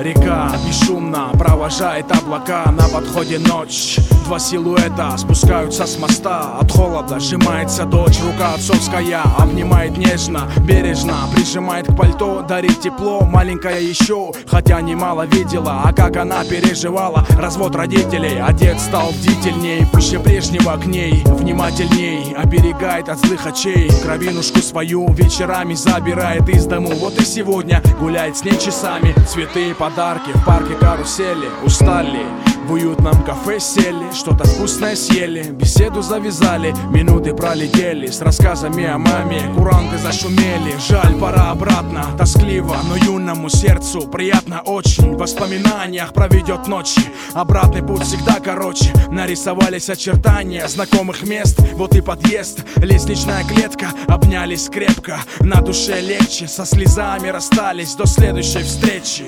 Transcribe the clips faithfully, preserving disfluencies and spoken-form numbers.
Река бесшумно провожает облака, на подходе ночь. Два силуэта спускаются с моста. От холода сжимается дочь, рука отцовская обнимает нежно, бережно прижимает к пальто, дарит тепло. Маленькая еще, хотя немало видела, а как она переживала развод родителей. Отец стал бдительней, пуще прежнего к ней, внимательней, оберегает от злых очей. Кровинушку свою вечерами забирает из дому. Вот и сегодня гуляет с ней часами. Цветы, подарки, в парке карусели. Устали, в уютном кафе сели, что-то вкусное съели, беседу завязали, минуты пролетели с рассказами о маме. Куранты зашумели, жаль, пора обратно. Тоскливо, но юному сердцу приятно очень. В воспоминаниях проведет ночи, обратный путь всегда короче. Нарисовались очертания знакомых мест. Вот и подъезд, лестничная клетка. Обнялись крепко, на душе легче. Со слезами расстались, до следующей встречи.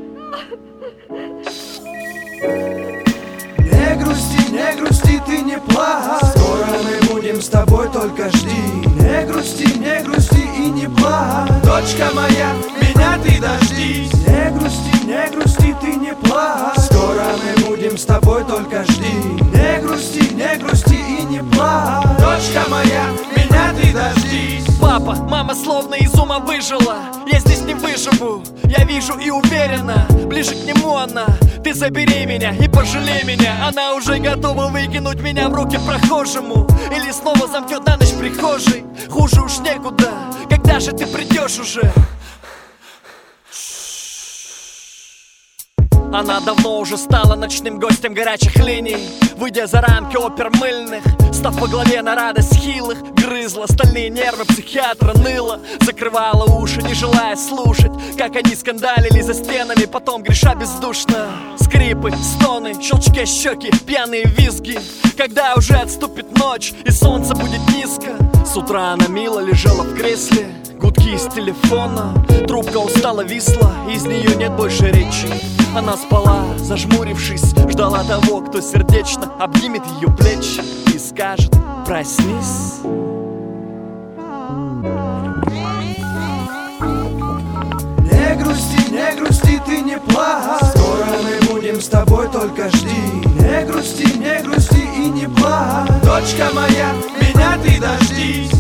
Не грусти, не грусти, ты не плачь. Скоро мы будем с тобой, только жди. Не грусти, не грусти и не плачь. Дочка моя, меня ты дождись. Не грусти, не грусти, ты не плачь. Скоро мы будем с тобой, только жди. Не грусти, не грусти и не плачь. Дочка моя, меня ты дождись. Папа, мама словно из ума выжила. Я здесь не выживу, я вижу и уверена. Ближе к нему она. Ты забери меня и пожалей меня. Она уже готова выкинуть меня в руки прохожему. Или снова замкнет на ночь в прихожей. Хуже уж некуда, когда же ты придешь уже? Она давно уже стала ночным гостем горячих линий, выйдя за рамки опер мыльных, став во главе на радость хилых. Грызла стальные нервы психиатра, ныла, закрывала уши, не желая слушать, как они скандалили за стенами, потом греша бездушно. Скрипы, стоны, щелчки щеки, пьяные визги. Когда уже отступит ночь и солнце будет низко, с утра она мило лежала в кресле. Гудки из телефона, трубка устало висла, из нее нет больше речи. Она спала, зажмурившись, ждала того, кто сердечно обнимет ее плечи и скажет: проснись. Не грусти, не грусти, ты не плачь. Скоро мы будем с тобой, только жди. Не грусти, не грусти и не плачь. Дочка моя, меня ты дождись.